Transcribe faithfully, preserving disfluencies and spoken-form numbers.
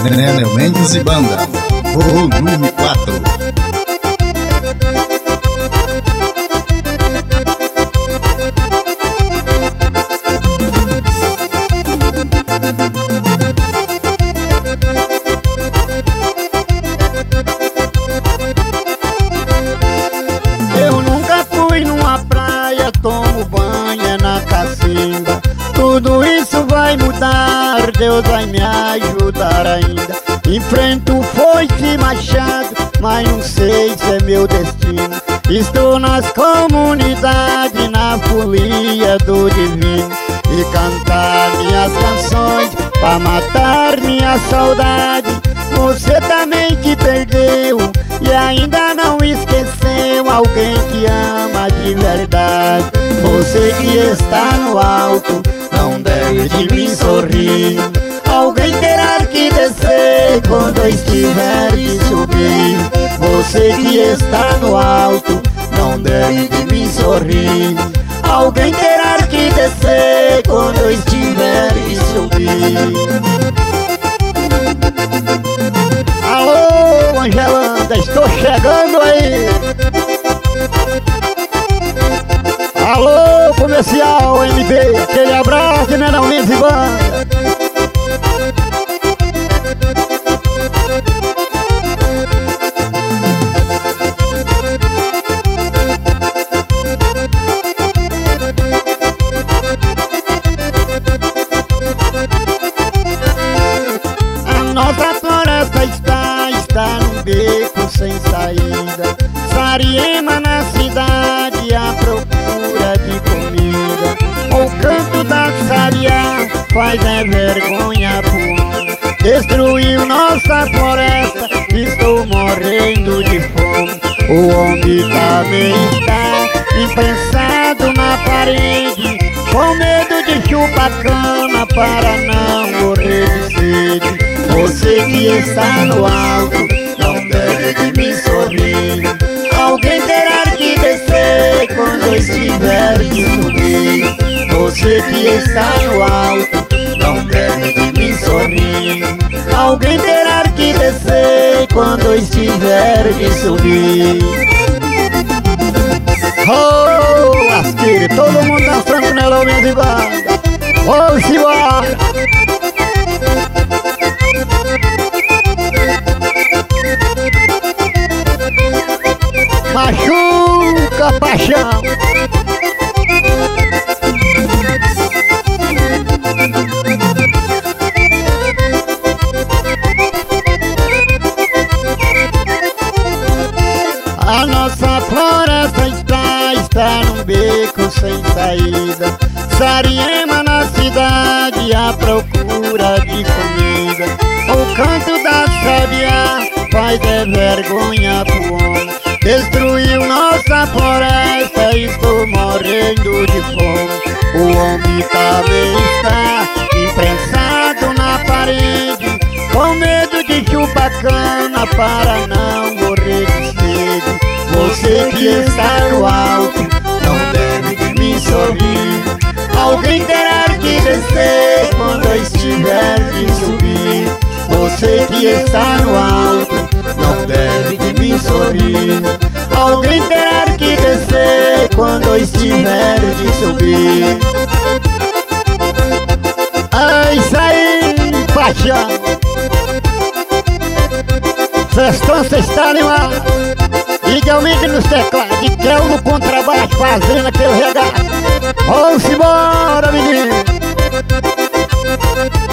Nenel Mendes e Banda, volume quatro. Eu nunca fui numa praia, tomo banho é na cacimba. Tudo isso vai mudar, Deus vai me ajudar ainda. Enfrento foice e machado, mas não sei se é meu destino. Estou nas comunidades, na folia do divino, e cantar minhas canções pra matar minha saudade. Você também que perdeu e ainda não esqueceu alguém que ama de verdade. Você que está no alto não deve de mim sorrir. Alguém terá que descer quando eu estiver de subir. Você que está no alto não deve de mim sorrir. Alguém terá que descer quando eu estiver de subir. Alô, Angelanda, estou chegando aí. Alô, comercial M B, aquele abraço, né, não Mendes e Banda. A nossa floresta está, está num beco sem saída. Sariema na cidade à procura de comida. O canto da saria faz é vergonha pro homem. Destruiu nossa floresta, estou morrendo de fome. O homem também está imprensado na parede, com medo de chupar cana para não morrer de sede. Você que está no alto não deve de me sorrir. Alguém terá que descer quando eu estiver de subir. Você que está no alto não deve de me sorrir. Alguém terá que descer quando eu estiver de subir. Oh, lasqueira, todo mundo dançando Nenel Mendes e Banda. Vamos embora. Machuca, paixão. A nossa floresta está, está num beco sem saída. Sariema na cidade à procura de comida. O canto da sabiá faz é vergonha pro homem. Destruiu nossa floresta, estou morrendo de fome. O homem também está imprensado na parede, com medo de chupar cana para não morrer de sede. Você que está no alto não deve de me sorrir. Alguém terá que descer quando eu estiver de subir. Você que está no alto não deve de me sorrir. Alguém terá que descer quando eu estiver de subir. É isso aí, paixão. Festão, cê está animado. Igualmente nos teclados, de Creu no contrabaixo, fazendo aquele regato. Vamos embora, menino.